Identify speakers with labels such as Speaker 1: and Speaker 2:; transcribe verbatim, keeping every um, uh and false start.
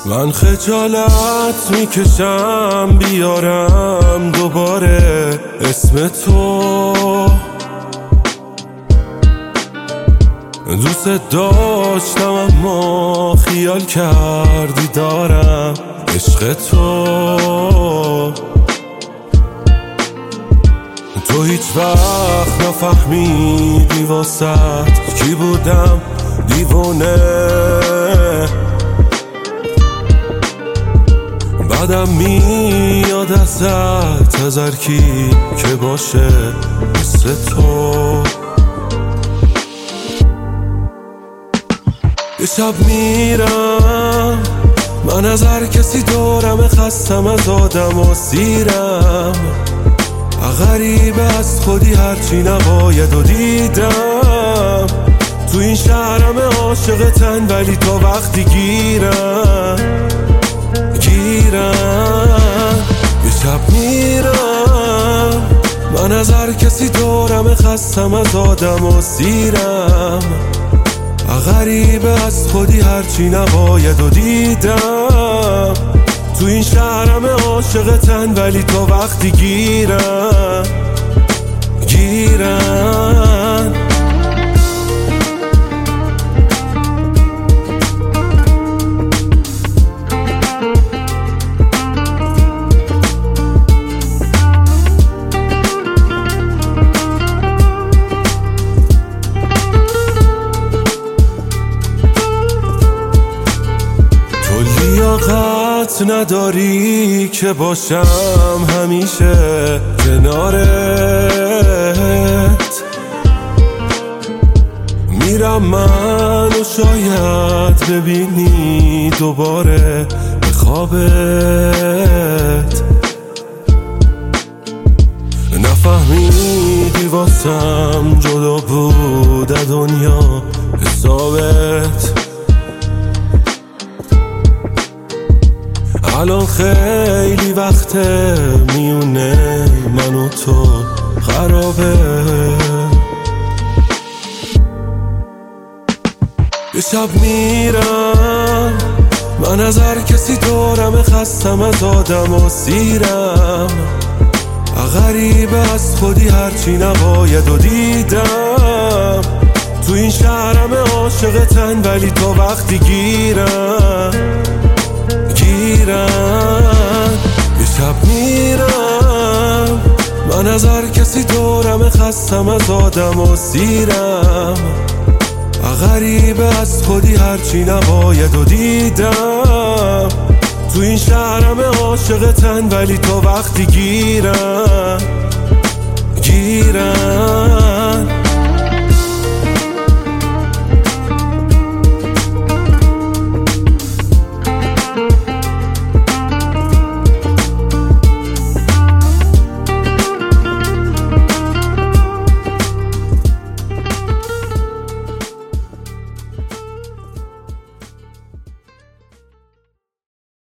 Speaker 1: من خجالت میکشم بیارم دوباره اسم تو، دوست داشتم اما خیال کردی دارم عشق تو. تو هیچ وقت نفهمیدی واسط کی بودم دیوونه، بعدم میاد ازت از هر کی که باشه مثل تو. یه شب میرم من از هر کسی دورم، خستم از آدم و سیرم، غریبه از خودی هرچی نباید و دیدم. تو این شهرم عاشقتن ولی تا وقتی گیرم گیرم. یه شب میرم من از هر کسی دورم، خستم از آدم و سیرم، غریبه از خودی هرچی نباید و دیدم. تو این شهرم عاشقتن ولی تا وقتی گیرم گیرم. لیاقت نداری که باشم همیشه کنارت، میرم من و شاید ببینی دوباره به خوابت. نفهمیدی واسم جدا بود دنیا حسابت، الان خیلی وقته میونه من و تو خرابه. یه شب میرم من از هر کسی دورم، خستم از آدم و سیرم، غریبه از خودی هرچی نباید و دیدم. تو این شهرم عاشقتن ولی تا وقتی گیرم گیرم. یه شب میرم من از هر کسی دورم، خستم از آدم و سیرم، غریبه از خودی هرچی نباید و دیدم. تو این شهرم عاشقتن ولی تا وقتی گیرم گیرم.